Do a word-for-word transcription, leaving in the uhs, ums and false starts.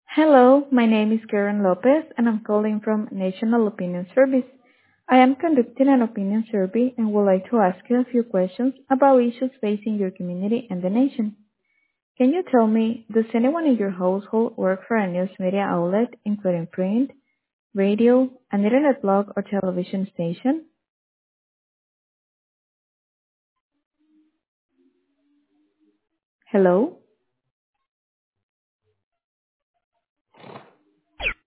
Hello, my name is Karen Lopez and I'm calling from National Opinion Service. I am conducting an opinion survey and would like to ask you a few questions about issues facing your community and the nation. Can you tell me, does anyone in your household work for a news media outlet, including print, radio, an internet blog, or television station? Hello?